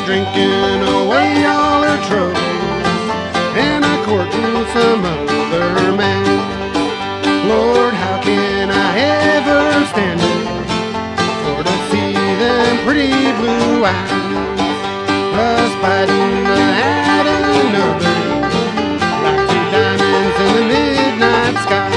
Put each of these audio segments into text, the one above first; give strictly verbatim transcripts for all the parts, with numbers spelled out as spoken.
drinking away all her troubles and a courting some other man. Lord, how can I ever stand it for to see them pretty blue eyes aspiring to add another like two diamonds in the midnight sky?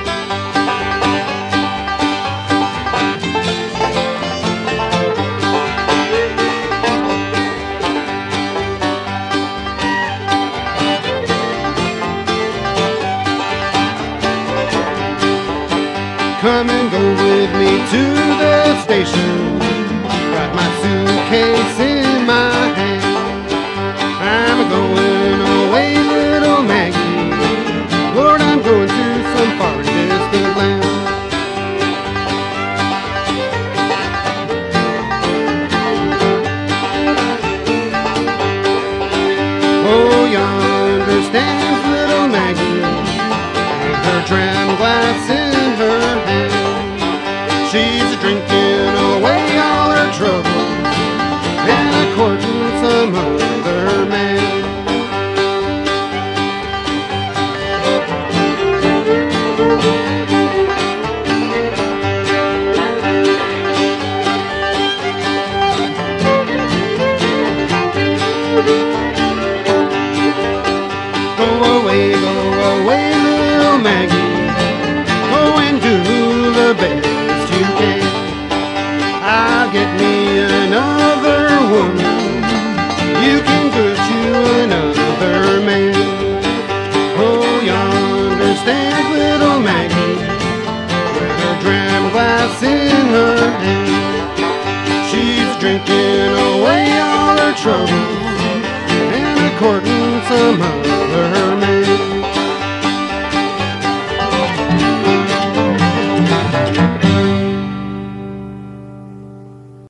Come and go with me to the station, got my suitcase in my hand. I'm going away, little Maggie, Lord, I'm going to some far distant land. Oh, yonder stands little Maggie with her dram glass in her hand. She's drinking away all her troubles and a courting some other man. Go away, go away, little Maggie, go and do the best you can. I'll get me another woman, you can get you another man. Oh, yonder stands little Maggie with her dram glass in her hand. She's drinking away all her troubles and a courting some other